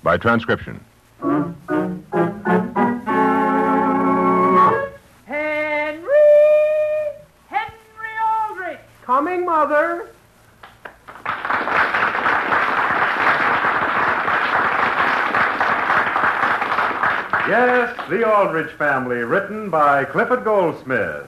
by transcription. Henry Aldrich! Coming, Mother. Yes, The Aldrich Family, written by Clifford Goldsmith.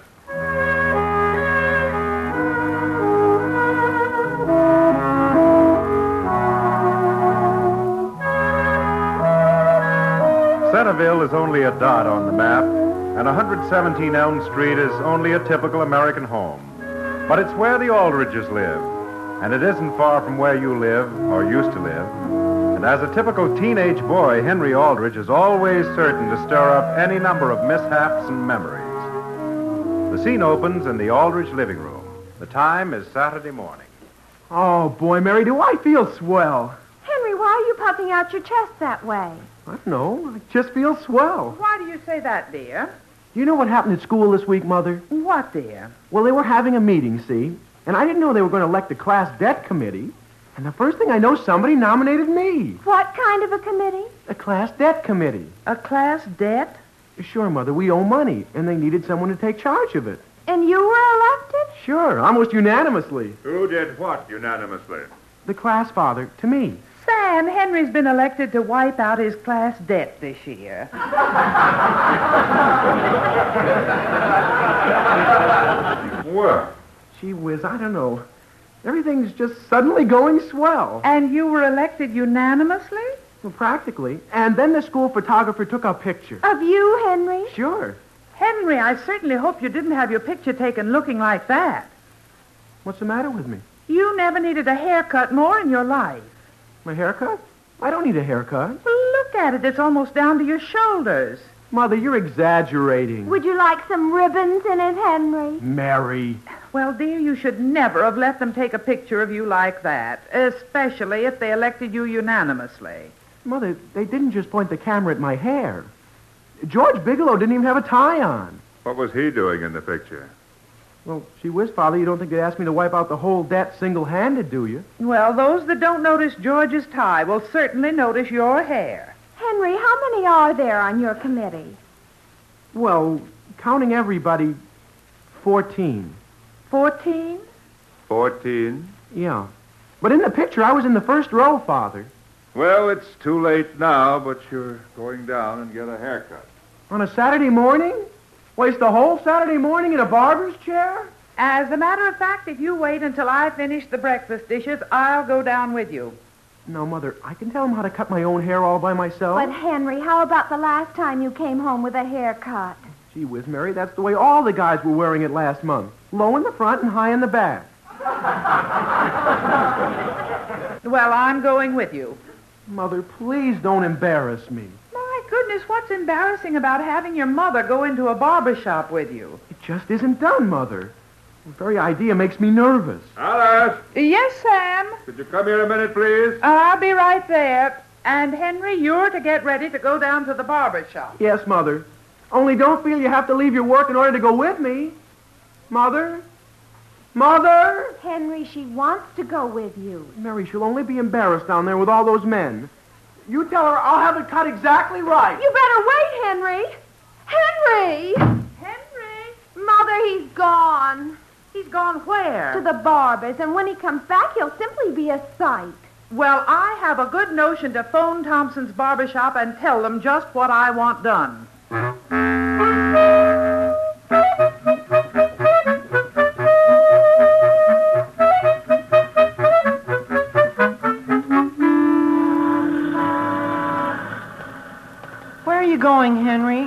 Centerville is only a dot on the map, and 117 Elm Street is only a typical American home. But it's where the Aldriches live, and it isn't far from where you live, or used to live. And as a typical teenage boy, Henry Aldrich is always certain to stir up any number of mishaps and memories. The scene opens in the Aldrich living room. The time is Saturday morning. Oh, boy, Mary, do I feel swell. Henry, why are you puffing out your chest that way? I don't know. I just feel swell. Why do you say that, dear? You know what happened at school this week, Mother? What, dear? Well, they were having a meeting, see? And I didn't know they were going to elect a class debt committee. And the first thing I know, somebody nominated me. What kind of a committee? A class debt committee. A class debt? Sure, Mother, we owe money, and they needed someone to take charge of it. And you were elected? Sure, almost unanimously. Who did what unanimously? The class father, to me. Sam, Henry's been elected to wipe out his class debt this year. Well, Gee whiz, I don't know. Everything's just suddenly going swell. And you were elected unanimously? Well, practically. And then the school photographer took a picture. Of you, Henry? Sure. Henry, I certainly hope you didn't have your picture taken looking like that. What's the matter with me? You never needed a haircut more in your life. My haircut? I don't need a haircut. Well, look at it. It's almost down to your shoulders. Mother, you're exaggerating. Would you like some ribbons in it, Henry? Mary. Well, dear, you should never have let them take a picture of you like that, especially if they elected you unanimously. Mother, they didn't just point the camera at my hair. George Bigelow didn't even have a tie on. what was he doing in the picture? Well, gee whiz, Father, you don't think they'd ask me to wipe out the whole debt single-handed, do you? Well, those that don't notice George's tie will certainly notice your hair. Henry, how many are there on your committee? Well, counting everybody, 14. 14? 14? Yeah. But in the picture, I was in the first row, Father. Well, it's too late now, but you're going down and get a haircut. On a Saturday morning? Waste the whole Saturday morning in a barber's chair? As a matter of fact, if you wait until I finish the breakfast dishes, I'll go down with you. No, Mother, I can tell him how to cut my own hair all by myself. But, Henry, how about the last time you came home with a haircut? Gee whiz, Mary, that's the way all the guys were wearing it last month. Low in the front and high in the back. Well, I'm going with you. Mother, please don't embarrass me. My goodness, what's embarrassing about having your mother go into a barber shop with you? It just isn't done, Mother. The very idea makes me nervous. Alice, Yes, Sam. could you come here a minute, please? I'll be right there. And, Henry, you're to get ready to go down to the barber shop. Yes, Mother. Only don't feel you have to leave your work in order to go with me. Mother? Mother? Henry, she wants to go with you. Mary, she'll only be embarrassed down there with all those men. You tell her I'll have it cut exactly right. You better wait, Henry. Henry! Henry? Mother, he's gone. He's gone where? To the barber's, and when he comes back, he'll simply be a sight. Well, I have a good notion to phone Thompson's barber shop and tell them just what I want done. Where are you going, Henry?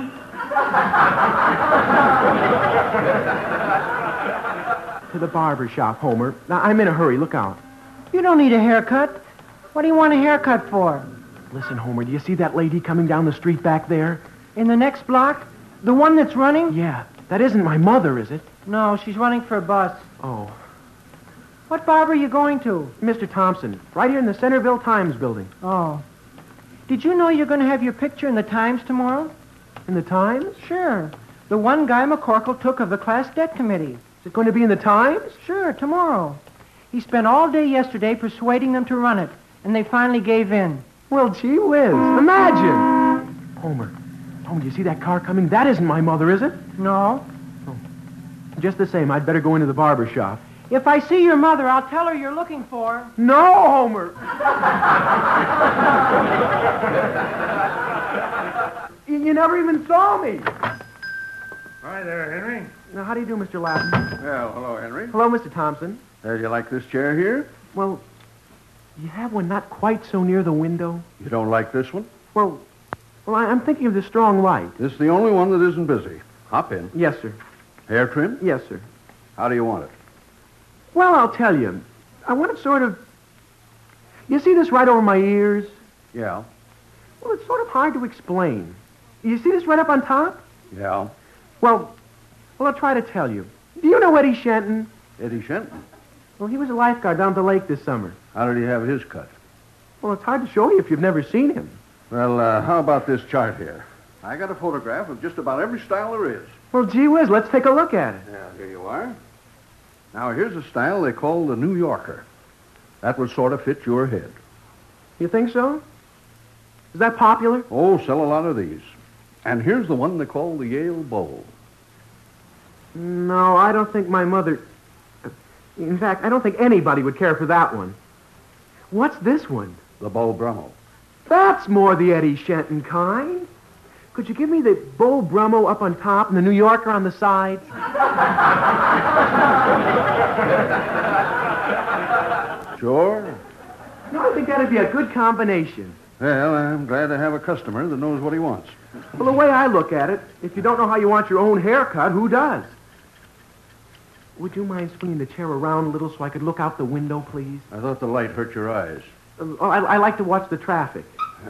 To the barber shop, Homer. Now, I'm in a hurry. Look out. You don't need a haircut. What do you want a haircut for? Listen, Homer, do you see that lady coming down the street back there? In the next block? The one that's running? Yeah. That isn't my mother, is it? No, she's running for a bus. Oh. What barber are you going to? Mr. Thompson, right here in the Centerville Times building. Oh. Did you know you're going to have your picture in the Times tomorrow? In the Times? Sure. The one Guy McCorkle took of the class debt committee. Is it going to be in the Times? Sure, tomorrow. He spent all day yesterday persuading them to run it, and they finally gave in. Well, gee whiz. Imagine. Homer, do you see that car coming? That isn't my mother, is it? No. Just the same, I'd better go into the barber shop. If I see your mother, I'll tell her you're looking for her. No, Homer. You never even saw me. Hi there, Henry. Now, how do you do, Mr. Lapham? Well, hello, Henry. Hello, Mr. Thompson. Do you like this chair here? Well, you have one not quite so near the window? You don't like this one? Well, I'm thinking of the strong light. This is the only one that isn't busy. Hop in. Yes, sir. Hair trim? Yes, sir. How do you want it? Well, I'll tell you. I want it sort of... You see this right over my ears? Yeah. Well, it's sort of hard to explain. You see this right up on top? Yeah. Well, I'll try to tell you. Do you know Eddie Shenton? Eddie Shenton. Well, he was a lifeguard down at the lake this summer. How did he have his cut? Well, it's hard to show you if you've never seen him. Well, how about this chart here? I got a photograph of just about every style there is. Well, gee whiz, let's take a look at it. Yeah, here you are. Now, here's a style they call the New Yorker. That would sort of fit your head. You think so? Is that popular? Oh, sell a lot of these. And here's the one they call the Yale Bowl. No, I don't think my mother... In fact, I don't think anybody would care for that one. What's this one? The Beau Brummel. That's more the Eddie Shenton kind. Could you give me the Beau Brummel up on top and the New Yorker on the sides? Sure. No, I think that'd be a good combination. Well, I'm glad to have a customer that knows what he wants. Well, the way I look at it, if you don't know how you want your own haircut, who does? Would you mind swinging the chair around a little so I could look out the window, please? I thought the light hurt your eyes. I like to watch the traffic.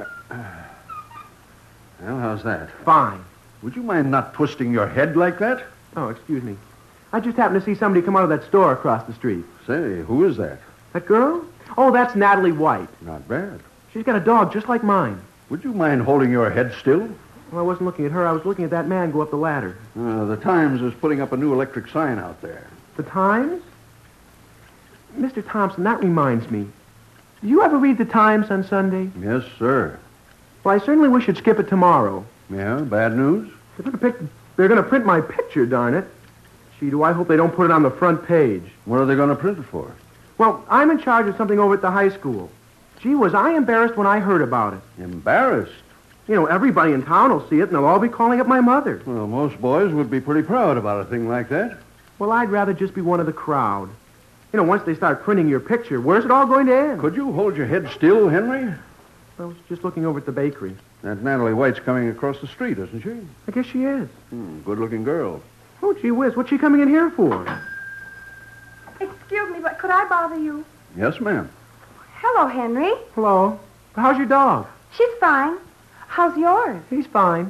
Well, how's that? Fine. Would you mind not twisting your head like that? Oh, excuse me. I just happened to see somebody come out of that store across the street. Say, who is that? That girl? Oh, that's Natalie White. Not bad. She's got a dog just like mine. Would you mind holding your head still? Well, I wasn't looking at her. I was looking at that man go up the ladder. The Times is putting up a new electric sign out there. The Times? Mr. Thompson, that reminds me. Do you ever read the Times on Sunday? Yes, sir. Well, I certainly wish you'd skip it tomorrow. Yeah, bad news? They're going to print my picture, darn it. Gee, do I hope they don't put it on the front page. What are they going to print it for? Well, I'm in charge of something over at the high school. Gee, was I embarrassed when I heard about it. Embarrassed? You know, everybody in town will see it, and they'll all be calling up my mother. Well, most boys would be pretty proud about a thing like that. Well, I'd rather just be one of the crowd. You know, once they start printing your picture, where's it all going to end? Could you hold your head still, Henry? I was just looking over at the bakery. That Natalie White's coming across the street, isn't she? I guess she is. Good-looking girl. Oh, gee whiz, what's she coming in here for? Excuse me, but could I bother you? Yes, ma'am. Hello, Henry. Hello. How's your dog? She's fine. How's yours? He's fine.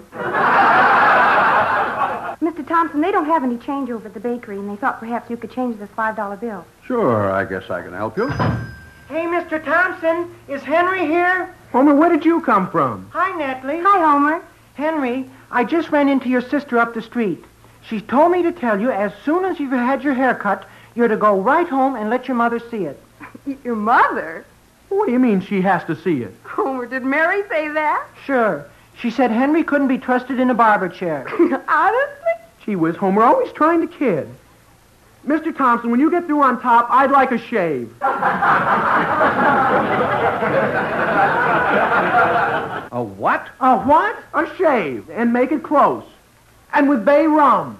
Mr. Thompson, they don't have any change over at the bakery, and they thought perhaps you could change this $5 bill. Sure, I guess I can help you. Hey, Mr. Thompson, is Henry here? Homer, where did you come from? Hi, Natalie. Hi, Homer. Henry, I just ran into your sister up the street. She told me to tell you as soon as you've had your hair cut, you're to go right home and let your mother see it. Your mother? What do you mean she has to see it? Homer, did Mary say that? Sure. She said Henry couldn't be trusted in a barber chair. Honestly? Gee whiz, Homer, always trying to kid. Mr. Thompson, when you get through on top, I'd like a shave. A what? A what? A shave. And make it close. And with bay rum.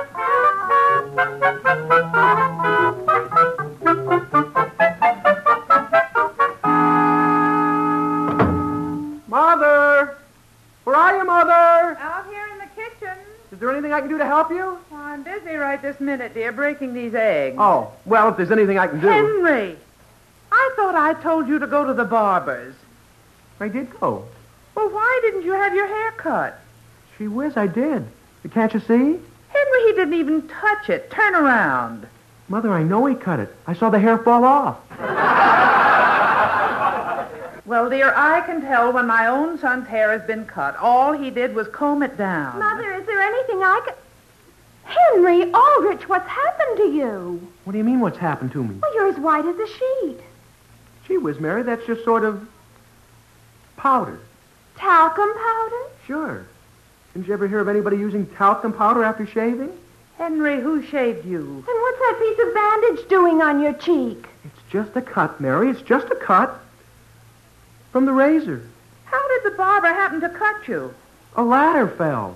Mother! Where are you, Mother? Out here in the kitchen. Is there anything I can do to help you? Oh, I'm busy right this minute, dear, breaking these eggs. Oh, well, if there's anything I can do. Henry! I thought I told you to go to the barber's. I did go. Well, why didn't you have your hair cut? Gee whiz, I did. Can't you see? Henry, he didn't even touch it. Turn around. Mother, I know he cut it. I saw the hair fall off. Well, dear, I can tell when my own son's hair has been cut. All he did was comb it down. Mother, is there anything I could... Henry Aldrich, what's happened to you? What do you mean, what's happened to me? Well, you're as white as a sheet. Gee whiz, Mary, that's just sort of... Powder. Talcum powder? Sure. Didn't you ever hear of anybody using talcum powder after shaving? Henry, who shaved you? And what's that piece of bandage doing on your cheek? It's just a cut, Mary. It's just a cut. From the razor. How did the barber happen to cut you? A ladder fell.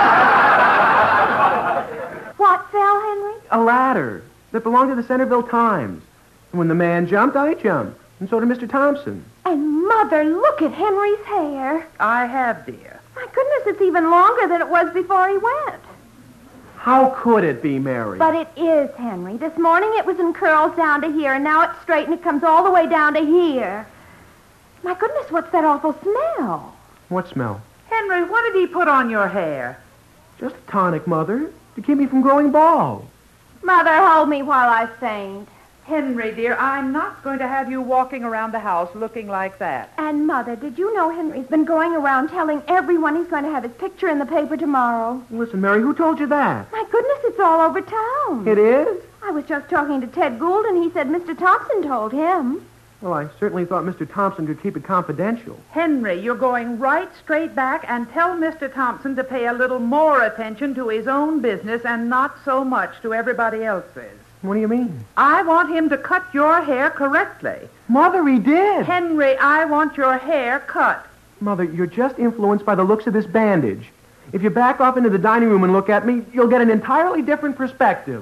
What fell, Henry? A ladder that belonged to the Centerville Times. And when the man jumped, I jumped. And so did Mr. Thompson. And, Mother, look at Henry's hair. I have, dear. My goodness, it's even longer than it was before he went. How could it be, Mary? But it is, Henry. This morning it was in curls down to here, and now it's straight and it comes all the way down to here. My goodness, what's that awful smell? What smell? Henry, what did he put on your hair? Just a tonic, Mother, to keep me from growing bald. Mother, hold me while I faint. Henry, dear, I'm not going to have you walking around the house looking like that. And, Mother, did you know Henry's been going around telling everyone he's going to have his picture in the paper tomorrow? Listen, Mary, who told you that? My goodness, it's all over town. It is? I was just talking to Ted Gould, and he said Mr. Thompson told him. Well, I certainly thought Mr. Thompson could keep it confidential. Henry, you're going right straight back and tell Mr. Thompson to pay a little more attention to his own business and not so much to everybody else's. What do you mean? I want him to cut your hair correctly. Mother, he did. Henry, I want your hair cut. Mother, you're just influenced by the looks of this bandage. If you back off into the dining room and look at me, you'll get an entirely different perspective.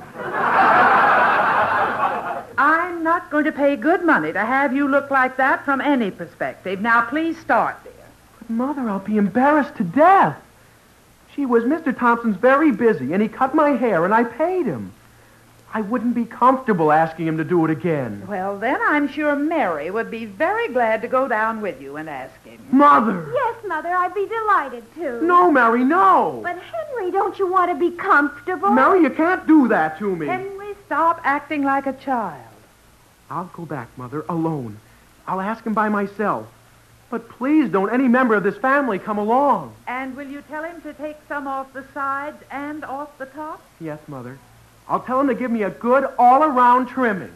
I'm not going to pay good money to have you look like that from any perspective. Now, please start, dear. But, Mother, I'll be embarrassed to death. Gee whiz, Mr. Thompson's very busy, and he cut my hair, and I paid him. I wouldn't be comfortable asking him to do it again. Well, then I'm sure Mary would be very glad to go down with you and ask him. Mother! Yes, Mother, I'd be delighted to. No, Mary, no! But, Henry, don't you want to be comfortable? Mary, you can't do that to me. Henry, stop acting like a child. I'll go back, Mother, alone. I'll ask him by myself. But please don't any member of this family come along. And will you tell him to take some off the sides and off the top? Yes, Mother. I'll tell him to give me a good all-around trimming.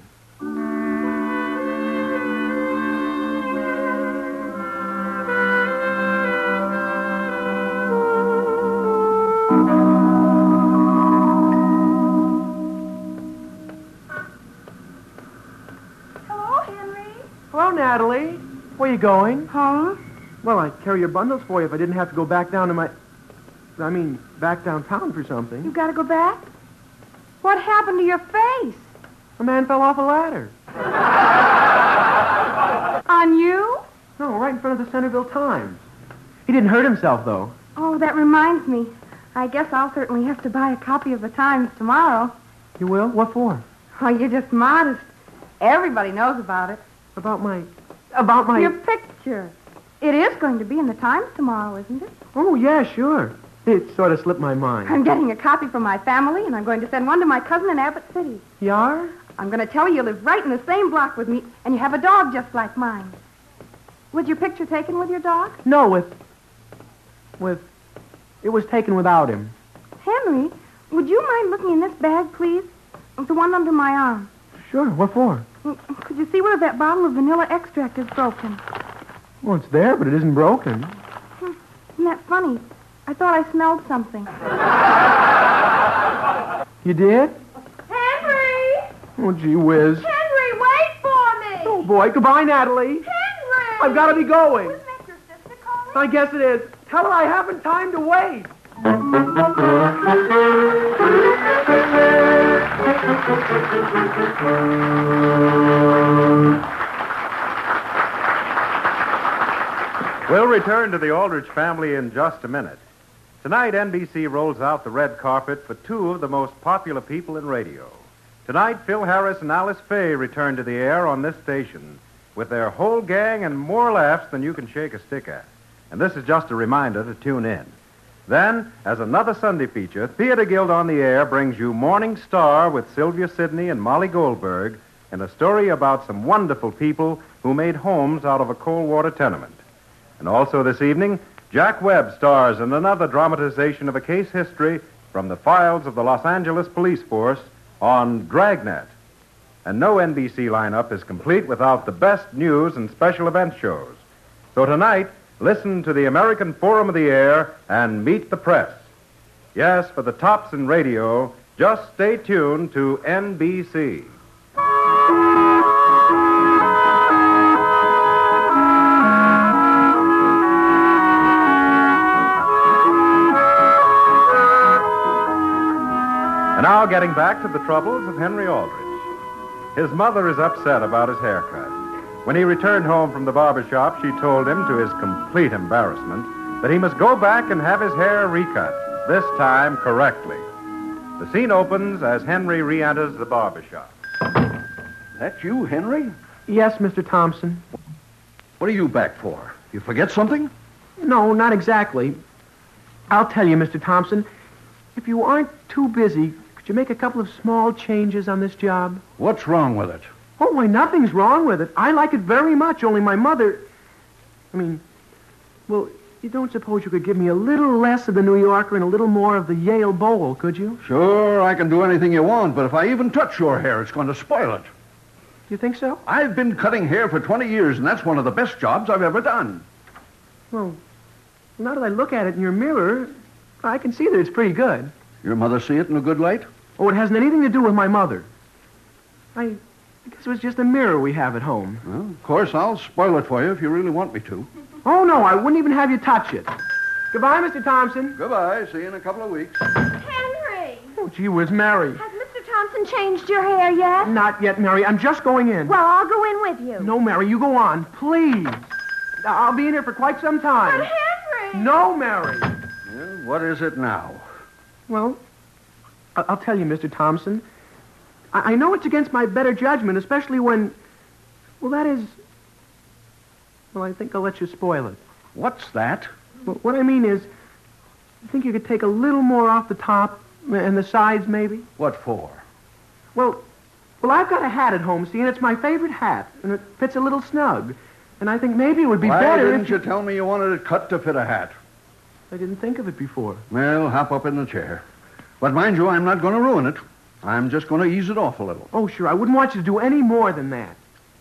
Hello, Henry. Hello, Natalie. Where you going? Home? Well, I'd carry your bundles for you if I didn't have to go back down to back downtown for something. You got to go back? What happened to your face? A man fell off a ladder. On you? No, right in front of the Centerville Times. He didn't hurt himself, though. Oh, that reminds me. I guess I'll certainly have to buy a copy of the Times tomorrow. You will? What for? Oh, you're just modest. Everybody knows about it. About my... Your picture. It is going to be in the Times tomorrow, isn't it? Oh, yeah, sure. It sort of slipped my mind. I'm getting a copy for my family, and I'm going to send one to my cousin in Abbott City. You are? I'm going to tell you live right in the same block with me, and you have a dog just like mine. Was your picture taken with your dog? No, with... It was taken without him. Henry, would you mind looking in this bag, please? The one under my arm. Sure, what for? Could you see where that bottle of vanilla extract is broken? Well, it's there, but it isn't broken. Isn't that funny? I thought I smelled something. You did? Henry! Oh, gee whiz. Henry, wait for me! Oh, boy. Goodbye, Natalie. Henry! I've got to be going. Wasn't that your sister calling? I guess it is. Tell her I haven't time to wait. We'll return to the Aldrich family in just a minute. Tonight, NBC rolls out the red carpet for two of the most popular people in radio. Tonight, Phil Harris and Alice Faye return to the air on this station with their whole gang and more laughs than you can shake a stick at. And this is just a reminder to tune in. Then, as another Sunday feature, Theater Guild on the Air brings you Morning Star with Sylvia Sidney and Molly Goldberg and a story about some wonderful people who made homes out of a cold water tenement. And also this evening, Jack Webb stars in another dramatization of a case history from the files of the Los Angeles Police Force on Dragnet. And no NBC lineup is complete without the best news and special event shows. So tonight, Listen to the American Forum of the Air and meet the press. Yes, for the tops in radio, just stay tuned to NBC. And now getting back to the troubles of Henry Aldrich. His mother is upset about his haircut. When he returned home from the barber shop, she told him, to his complete embarrassment, that he must go back and have his hair recut, this time correctly. The scene opens as Henry re-enters the barber shop. That you, Henry? Yes, Mr. Thompson. What are you back for? You forget something? No, not exactly. I'll tell you, Mr. Thompson, if you aren't too busy, could you make a couple of small changes on this job? What's wrong with it? Oh, why, nothing's wrong with it. I like it very much, only my mother... well, you don't suppose you could give me a little less of the New Yorker and a little more of the Yale Bowl, could you? Sure, I can do anything you want, but if I even touch your hair, it's going to spoil it. You think so? I've been cutting hair for 20 years, and that's one of the best jobs I've ever done. Well, now that I look at it in your mirror, I can see that it's pretty good. Your mother see it in a good light? Oh, it hasn't anything to do with my mother. I guess it was just a mirror we have at home. Well, of course, I'll spoil it for you if you really want me to. Oh, no, I wouldn't even have you touch it. Goodbye, Mr. Thompson. Goodbye. See you in a couple of weeks. Henry! Oh, gee whiz, Mary. Has Mr. Thompson changed your hair yet? Not yet, Mary. I'm just going in. Well, I'll go in with you. No, Mary, you go on, please. I'll be in here for quite some time. But Henry! No, Mary. Yeah, what is it now? Well, I'll tell you, Mr. Thompson. I know it's against my better judgment, especially when... Well, that is... Well, I think I'll let you spoil it. What's that? Well, what I mean is, I think you could take a little more off the top and the sides, maybe. What for? Well, I've got a hat at home, see, and it's my favorite hat, and it fits a little snug. And I think maybe it would be Why better didn't if you tell me you wanted it cut to fit a hat? I didn't think of it before. Well, hop up in the chair. But mind you, I'm not going to ruin it. I'm just going to ease it off a little. Oh, sure, I wouldn't want you to do any more than that.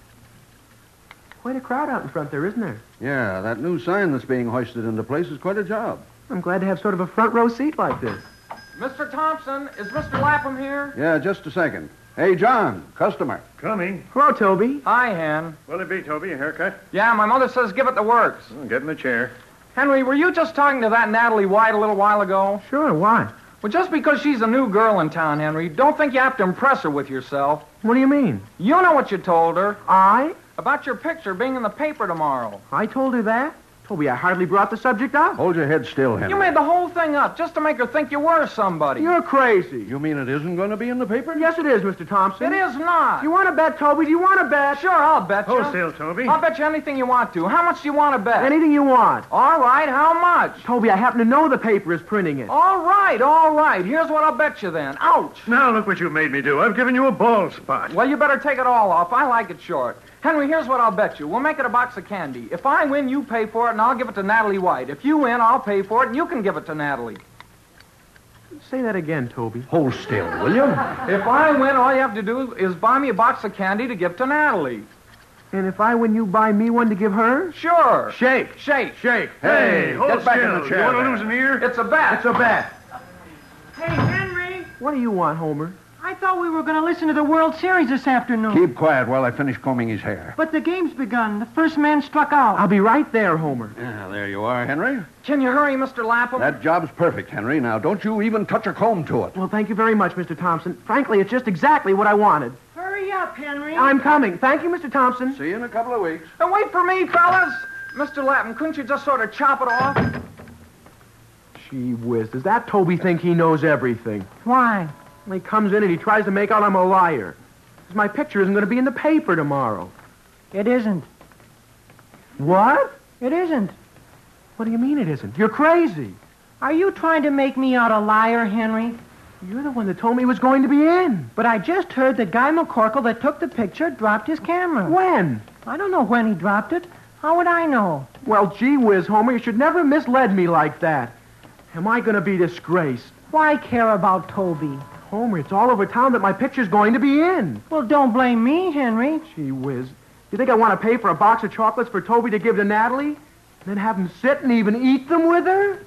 Quite a crowd out in front there, isn't there? Yeah, that new sign that's being hoisted into place is quite a job. I'm glad to have sort of a front row seat like this. Mr. Thompson, is Mr. Lapham here? Yeah, just a second. Hey, John, customer. Coming. Hello, Toby. Hi, Hen. Will it be, Toby, a haircut? Yeah, my mother says give it the works. Get in the chair. Henry, were you just talking to that Natalie White a little while ago? Sure, why? Well, just because she's a new girl in town, Henry, don't think you have to impress her with yourself. What do you mean? You know what you told her. I About your picture being in the paper tomorrow. told her that? Toby, I hardly brought the subject up. Hold your head still, Henry. You made the whole thing up just to make her think you were somebody. You're crazy. You mean it isn't going to be in the paper? Yes, it is, Mr. Thompson. It is not. Do you want to bet, Toby? Do you want to bet? Sure, I'll bet you. Wholesale, Toby. I'll bet you anything you want to. How much do you want to bet? Anything you want. All right, how much? Toby, I happen to know the paper is printing it. All right. Here's what I'll bet you then. Ouch. Now look what you made me do. I've given you a bald spot. Well, you better take it all off. I like it short. Henry, here's what I'll bet you. We'll make it a box of candy. If I win, you pay for it, and I'll give it to Natalie White. If you win, I'll pay for it, and you can give it to Natalie. Say that again, Toby. Hold still, will you? If I win, all you have to do is buy me a box of candy to give to Natalie. And if I win, you buy me one to give her? Sure. Shake. Shake. Hey, hold get back still. in the chair. You want to there. lose an ear? It's a bet. It's a bet. Hey, Henry, What do you want, Homer? I thought we were going to listen to the World Series this afternoon. Keep quiet while I finish combing his hair. But the game's begun. The first man struck out. I'll be right there, Homer. Yeah, there you are, Henry. Can you hurry, Mr. Lapham? That job's perfect, Henry. Now, don't you even touch a comb to it. Well, thank you very much, Mr. Thompson. Frankly, it's just exactly what I wanted. Hurry up, Henry. I'm coming. Thank you, Mr. Thompson. See you in a couple of weeks. Now, wait for me, fellas. Mr. Lapham, couldn't you just sort of chop it off? Gee whiz, does that Toby think he knows everything? Why? Well, he comes in and he tries to make out I'm a liar. 'Cause my picture isn't going to be in the paper tomorrow. It isn't. What? It isn't. What do you mean it isn't? You're crazy. Are you trying to make me out a liar, Henry? You're the one that told me he was going to be in. But I just heard that Guy McCorkle that took the picture dropped his camera. When? I don't know when he dropped it. How would I know? Well, gee whiz, Homer, you should never have misled me like that. Am I going to be disgraced? Why care about Toby? Homer, it's all over town that my picture's going to be in. Well, don't blame me, Henry. Gee whiz. You think I want to pay for a box of chocolates for Toby to give to Natalie? Then have him sit and even eat them with her?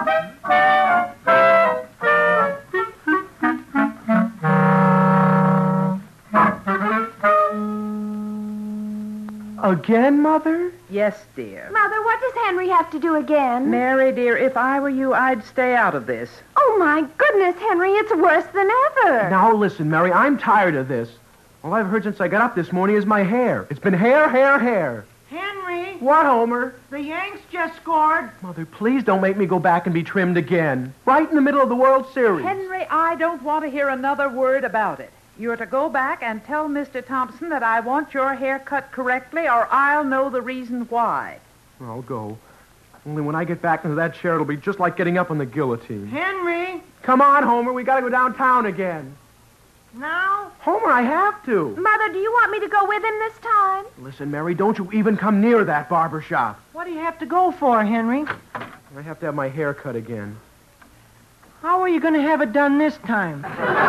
Again, Mother? Yes, dear. Mother, what does Henry have to do again? Mary, dear, if I were you, I'd stay out of this. Oh, my goodness, Henry, it's worse than ever. Now, listen, Mary, I'm tired of this. All I've heard since I got up this morning is my hair. It's been hair, hair, hair. Henry, What, Homer? the Yanks just scored. Mother, please don't make me go back and be trimmed again. Right in the middle of the World Series. Henry, I don't want to hear another word about it. You're to go back and tell Mr. Thompson that I want your hair cut correctly, or I'll know the reason why. I'll go. Only when I get back into that chair, it'll be just like getting up on the guillotine. Henry, Come on, Homer. We gotta go downtown again. now? Homer, I have to. Mother, do you want me to go with him this time? Listen, Mary, don't you even come near that barber shop. What do you have to go for, Henry? I have to have my hair cut again. How are you going to have it done this time?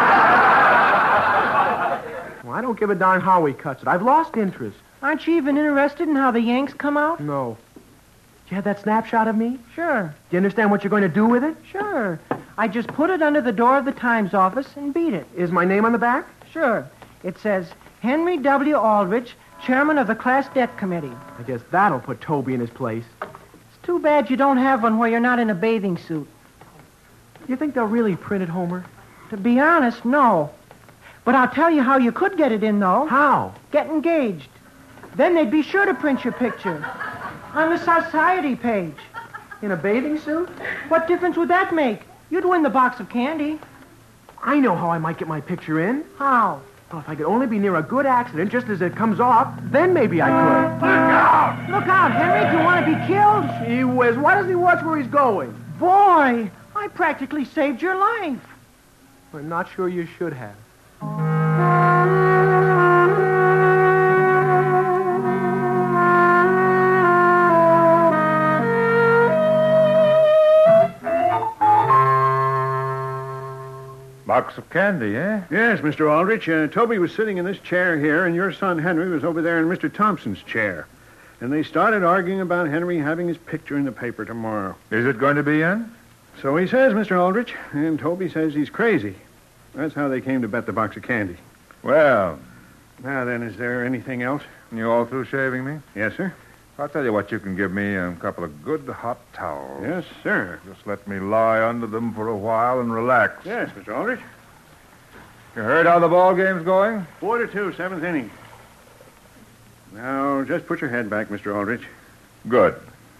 Well, I don't give a darn how he cuts it. I've lost interest. Aren't you even interested in how the Yanks come out? No. Did you have that snapshot of me? Sure, Do you understand what you're going to do with it? sure. I just put it under the door of the Times office and beat it. Is my name on the back? Sure. It says, Henry W. Aldrich, chairman of the Class Debt Committee. I guess that'll put Toby in his place. It's too bad you don't have one where you're not in a bathing suit. You think they'll really print it, Homer? To be honest, no. But I'll tell you how you could get it in, though. How? Get engaged. Then they'd be sure to print your picture. On the society page. In a bathing suit? What difference would that make? You'd win the box of candy. I know how I might get my picture in. How? Well, if I could only be near a good accident just as it comes off, then maybe I could. Look out, Henry. Do you want to be killed? Gee whiz, why doesn't he watch where he's going? Boy, I practically saved your life. I'm not sure you should have. Box of candy, eh? Yes, Mr. Aldrich. Toby was sitting in this chair here, and your son Henry was over there in Mr. Thompson's chair. And they started arguing about Henry having his picture in the paper tomorrow. Is it going to be in? So he says, Mr. Aldrich, and Toby says he's crazy. That's how they came to bet the box of candy. Well, Now then, is there anything else? you all through shaving me? Yes, sir. I'll tell you what, you can give me a couple of good hot towels. Yes, sir. Just let me lie under them for a while and relax. Yes, Mr. Aldrich. You heard how the ball game's going? 4-2, seventh inning. Now, just put your head back, Mr. Aldrich. Good.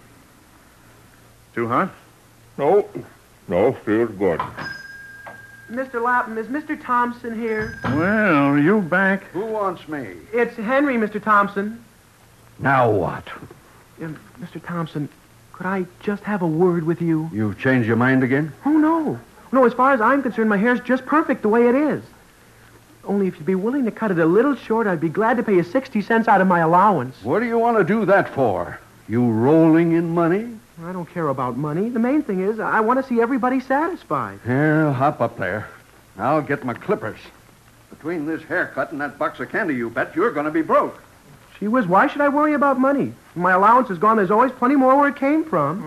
Too hot? No, feels good. Mr. Lapham, is Mr. Thompson here? Well, you back. Who wants me? It's Henry, Mr. Thompson. Now what? Mr. Thompson, could I just have a word with you? You've changed your mind again? Oh, no. No, as far as I'm concerned, my hair's just perfect the way it is. Only if you'd be willing to cut it a little short, I'd be glad to pay you 60 cents out of my allowance. What do you want to do that for? You rolling in money? I don't care about money. The main thing is I want to see everybody satisfied. Here, hop up there. I'll get my clippers. Between this haircut and that box of candy you bet, you're going to be broke. Gee whiz, why should I worry about money? When my allowance is gone, there's always plenty more where it came from.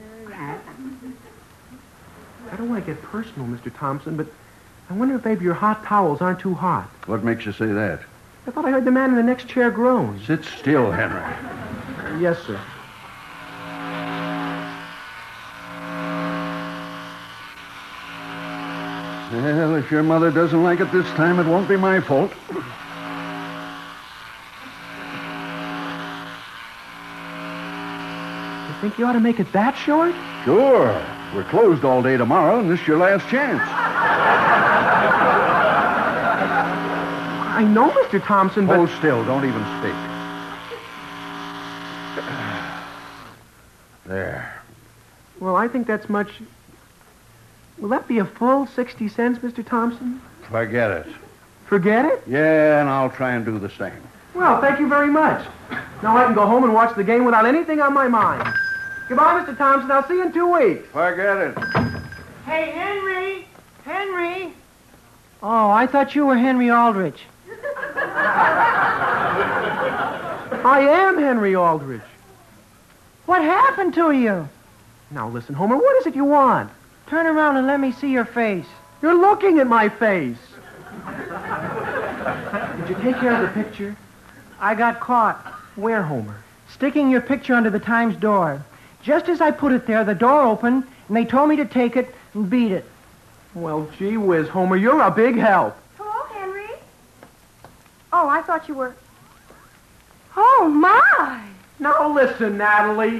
I don't want to get personal, Mr. Thompson, but I wonder if maybe your hot towels aren't too hot. What makes you say that? I thought I heard the man in the next chair groan. Sit still, Henry. Yes, sir. Well, if your mother doesn't like it this time, it won't be my fault. You think you ought to make it that short? Sure. We're closed all day tomorrow, and this is your last chance. I know, Mr. Thompson, but... Hold still. Don't even speak. There. Well, I think that's much... Will that be a full 60 cents, Mr. Thompson? Forget it. Forget it? Yeah, and I'll try and do the same. Well, thank you very much. Now I can go home and watch the game without anything on my mind. Goodbye, Mr. Thompson. I'll see you in 2 weeks. Forget it. Hey, Henry! Henry! Oh, I thought you were Henry Aldrich. I am Henry Aldrich. What happened to you? Now listen, Homer, what is it you want? Turn around and let me see your face. You're looking at my face. Did you take care of the picture? I got caught Where, Homer? sticking your picture under the Times door. Just as I put it there, the door opened, and they told me to take it and beat it. Well, gee whiz, Homer, you're a big help. Hello, Henry. Oh, I thought you were... Oh, my! Now listen, Natalie.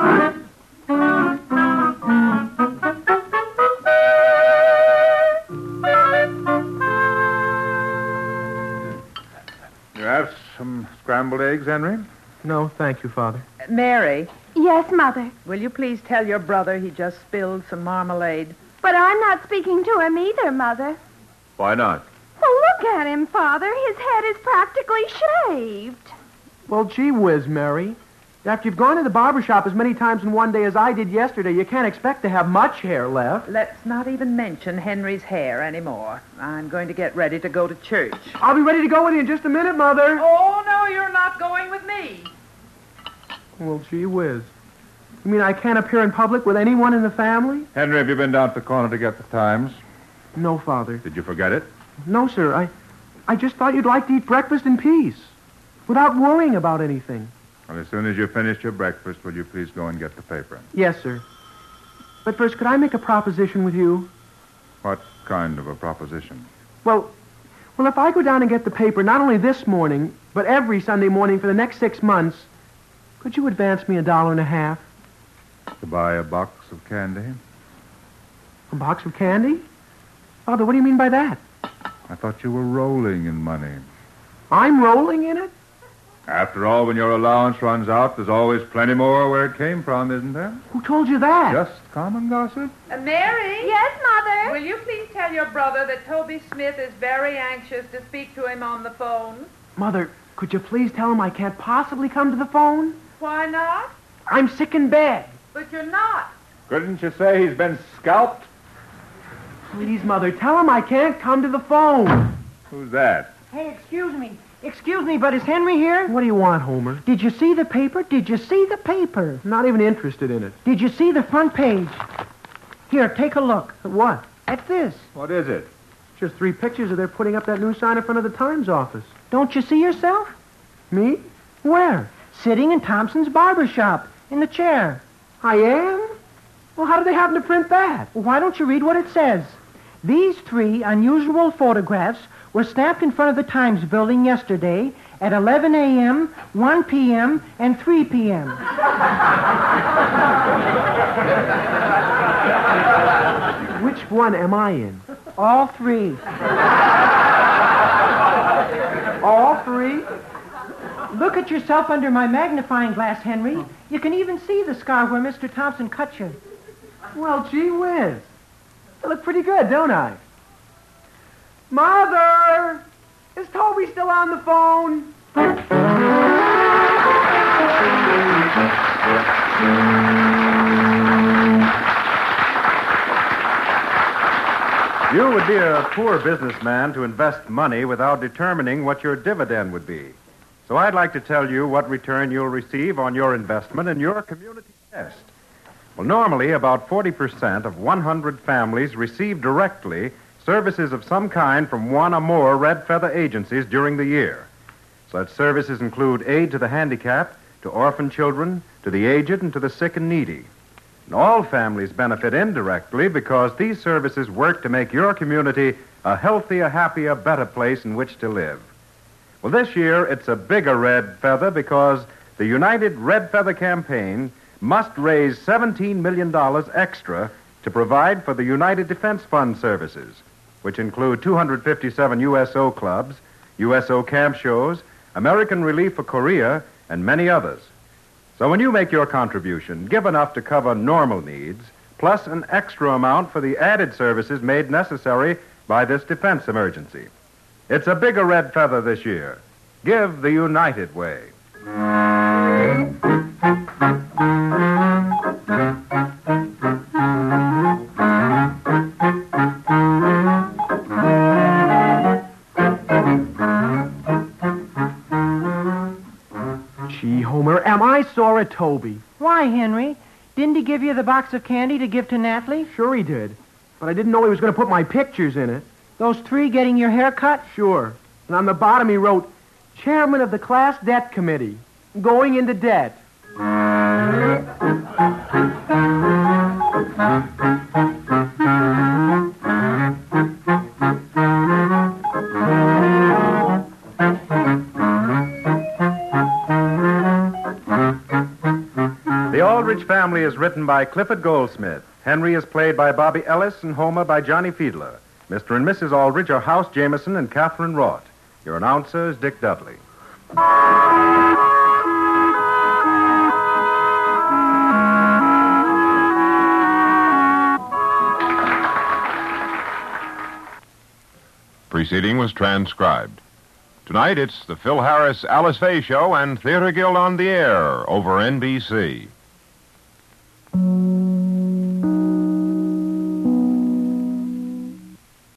You have some scrambled eggs, Henry? No, thank you, Father. Mary, Yes, Mother. will you please tell your brother he just spilled some marmalade? But I'm not speaking to him either, Mother. Why not? Well, look at him, Father. His head is practically shaved. Well, gee whiz, Mary. After you've gone to the barber shop as many times in one day as I did yesterday, you can't expect to have much hair left. Let's not even mention Henry's hair anymore. I'm going to get ready to go to church. I'll be ready to go with you in just a minute, Mother. Oh, no, you're not going with me. Well, gee whiz. You mean I can't appear in public with anyone in the family? Henry, have you been down to the corner to get the Times? No, Father. Did you forget it? No, sir. I just thought you'd like to eat breakfast in peace, without worrying about anything. Well, as soon as you finish your breakfast, will you please go and get the paper? Yes, sir. But first, could I make a proposition with you? What kind of a proposition? Well, if I go down and get the paper, not only this morning, but every Sunday morning for the next 6 months, could you advance me $1.50? To buy a box of candy? A box of candy? Father, what do you mean by that? I thought you were rolling in money. I'm rolling in it? After all, when your allowance runs out, there's always plenty more where it came from, isn't there? Who told you that? Just common gossip. Mary? Yes, Mother. Will you please tell your brother that Toby Smith is very anxious to speak to him on the phone? Mother, could you please tell him I can't possibly come to the phone? Why not? I'm sick in bed. But you're not. Couldn't you say he's been scalped? Please, Mother, tell him I can't come to the phone. Who's that? Hey, excuse me. Excuse me, but is Henry here? What do you want, Homer? Did you see the paper? Did you see the paper? I'm not even interested in it. Did you see the front page? Here, take a look. What? At this. What is it? Just 3 pictures of their putting up that new sign in front of the Times office. Don't you see yourself? Me? Where? Sitting in Thompson's barber shop, in the chair. I am? Well, how did they happen to print that? Well, why don't you read what it says? These 3 unusual photographs were snapped in front of the Times building yesterday at 11 a.m., 1 p.m., and 3 p.m. Which one am I in? All 3. All 3? Look at yourself under my magnifying glass, Henry. You can even see the scar where Mr. Thompson cut you. Well, gee whiz. I look pretty good, don't I? Mother! Is Toby still on the phone? You would be a poor businessman to invest money without determining what your dividend would be. So I'd like to tell you what return you'll receive on your investment in your community chest. Well, normally about 40% of 100 families receive directly services of some kind from one or more Red Feather agencies during the year. Such services include aid to the handicapped, to orphan children, to the aged, and to the sick and needy. And all families benefit indirectly because these services work to make your community a healthier, happier, better place in which to live. Well, this year it's a bigger Red Feather because the United Red Feather Campaign must raise $17 million extra to provide for the United Defense Fund services, which include 257 USO clubs, USO camp shows, American Relief for Korea, and many others. So when you make your contribution, give enough to cover normal needs, plus an extra amount for the added services made necessary by this defense emergency. It's a bigger Red Feather this year. Give the United way. Gee, Homer, am I sore at Toby? Why, Henry? Didn't he give you the box of candy to give to Natalie? Sure he did. But I didn't know he was going to put my pictures in it. Those 3 getting your hair cut? Sure. And on the bottom he wrote, Chairman of the Class Debt Committee, going into debt. The Aldrich Family is written by Clifford Goldsmith. Henry is played by Bobby Ellis and Homer by Johnny Fiedler. Mr. and Mrs. Aldrich are House Jameson and Catherine Roth. Your announcer is Dick Dudley. Preceding was transcribed. Tonight it's the Phil Harris Alice Faye Show and Theater Guild on the Air over NBC.